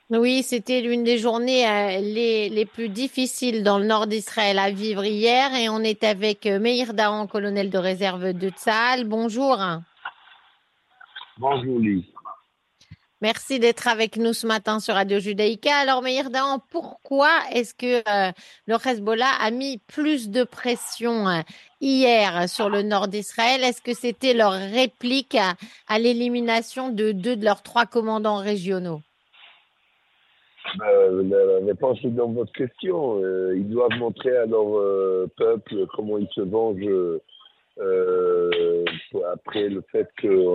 Oui, c'était l'une des journées les plus difficiles dans le nord d'Israël à vivre hier et on est avec Meir Dahan, colonel de réserve de Tsahal. Bonjour. Bonjour Lise. Merci d'être avec nous ce matin sur Radio Judaïka. Alors, Meir Dahan, pourquoi est-ce que le Hezbollah a mis plus de pression hier sur le nord d'Israël? Est-ce que c'était leur réplique à l'élimination de deux de leurs trois commandants régionaux? La réponse est dans votre question. Ils doivent montrer à leur peuple comment ils se vengent après le fait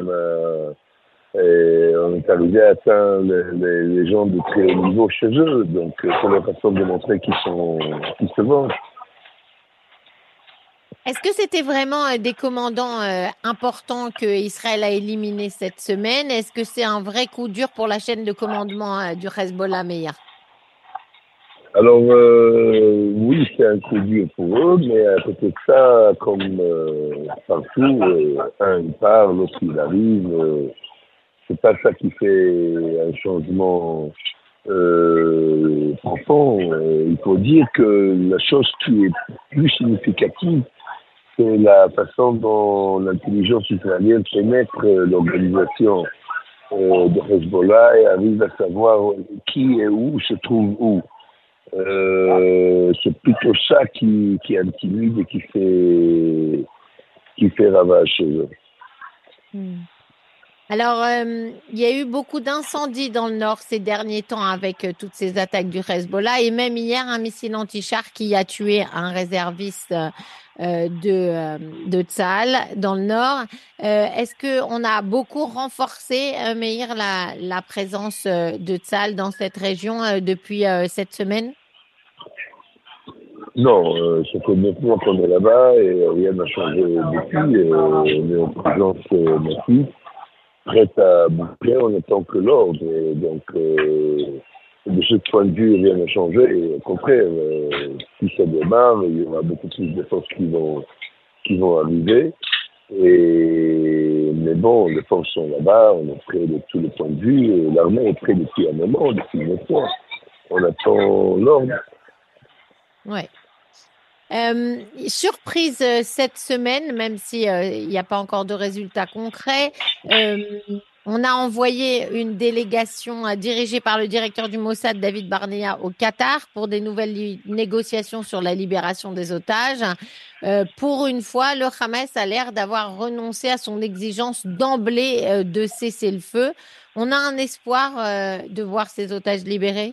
on est arrivé à atteindre les gens de très haut niveau chez eux. Donc, c'est la façon de montrer qu'ils se vengent. Est-ce que c'était vraiment des commandants importants que Israël a éliminés cette semaine? Est-ce que c'est un vrai coup dur pour la chaîne de commandement du Hezbollah, Meir? Alors, oui, c'est un coup dur pour eux, mais à côté de ça, comme partout, un il part, l'autre il arrive. C'est pas ça qui fait un changement profond. Il faut dire que la chose qui est plus significative, c'est la façon dont l'intelligence israélienne pénètre l'organisation de Hezbollah et arrive à savoir qui et où se trouve où. C'est plutôt ça qui intimide et qui fait ravage chez eux. Hmm. Alors, il y a eu beaucoup d'incendies dans le nord ces derniers temps avec toutes ces attaques du Hezbollah et même hier un missile anti-char qui a tué un réserviste de Tsahal dans le nord. Est-ce que on a beaucoup renforcé, Meir, la présence de Tsahal dans cette région depuis cette semaine? Non, ça fait 9 mois qu'on est là-bas et rien n'a changé depuis. On est en présence massive, prête à boucler, on attend que l'ordre. Et donc, de ce point de vue, rien n'a changé. Et au contraire, si ça démarre, il y aura beaucoup plus de forces qui vont arriver. Mais bon, les forces sont là-bas, on est prêt de tous les points de vue. Et l'armée est prête depuis un moment, depuis 9 mois. On attend l'ordre. Ouais. Surprise cette semaine, même si il n'y a pas encore de résultats concrets, euh, on a envoyé une délégation dirigée par le directeur du Mossad, David Barnea, au Qatar pour des nouvelles négociations sur la libération des otages. Pour une fois, le Hamas a l'air d'avoir renoncé à son exigence d'emblée de cesser le feu. On a un espoir de voir ces otages libérés.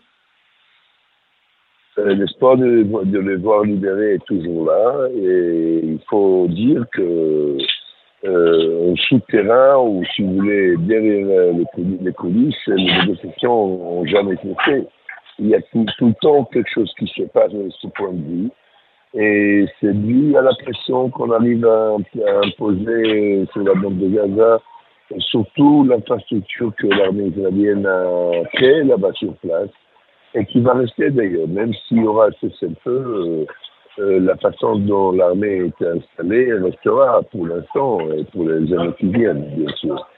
L'espoir de les voir libérés est toujours là et il faut dire que au souterrain ou si vous voulez derrière les coulisses, les négociations n'ont jamais été faites. Il y a tout le temps quelque chose qui se passe de ce point de vue et c'est dû à la pression qu'on arrive à imposer sur la bande de Gaza et surtout l'infrastructure que l'armée israélienne a créée là-bas sur place et qui va rester d'ailleurs, même s'il y aura un cessez-le-feu, la façon dont l'armée est installée restera pour l'instant et pour les années qui viennent, bien sûr.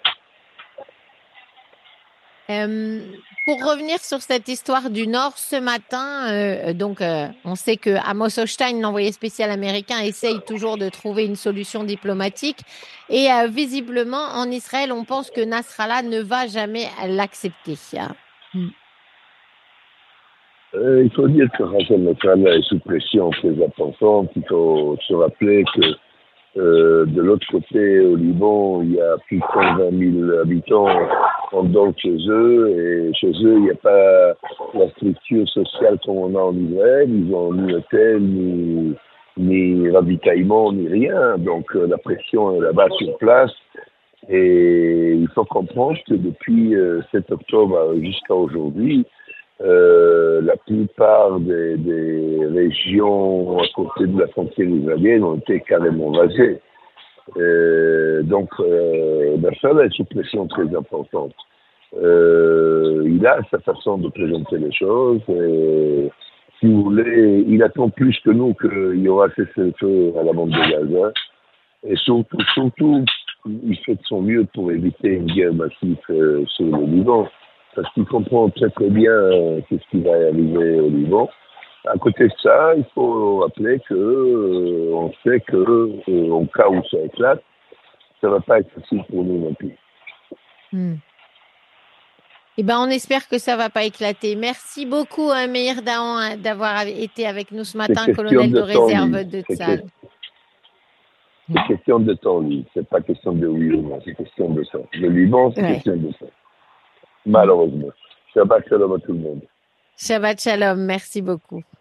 Pour revenir sur cette histoire du Nord, ce matin, on sait que Amos Hochstein, l'envoyé spécial américain, essaye toujours de trouver une solution diplomatique. Et visiblement, en Israël, on pense que Nasrallah ne va jamais l'accepter. Hmm. Il faut dire que Hassan Nasrallah est sous pression très importante. Il faut se rappeler que de l'autre côté, au Liban, il y a plus de 120 000 habitants en dehors de chez eux. Et chez eux, il n'y a pas la structure sociale comme on a en Israël. Ils n'ont ni hôtel, ni ravitaillement, ni rien. Donc la pression est là-bas sur place. Et il faut comprendre que depuis 7 octobre jusqu'à aujourd'hui, la plupart des régions à côté de la frontière israélienne ont été carrément rasées. Bachar est sous pression très importante. Il a sa façon de présenter les choses. Et, si vous voulez, il attend plus que nous qu'il y aura cessez-le-feu à la bande de Gaza. Et surtout, il fait de son mieux pour éviter une guerre massive sur le Liban. parce qu'il comprend très très bien ce qui va arriver au Liban. À côté de ça, il faut rappeler que on sait que au cas où ça éclate, ça ne va pas être facile pour nous non plus. Eh ben, on espère que ça va pas éclater. Merci beaucoup, Meir Dahan, d'avoir été avec nous ce matin, C'est question colonel de de temps, réserve Lise. de C'est Tsahal. question de temps, Lise. C'est pas question de oui ou non, c'est question de temps. Le Liban, c'est question de temps. Malheureusement. Shabbat shalom à tout le monde. Shabbat shalom, merci beaucoup.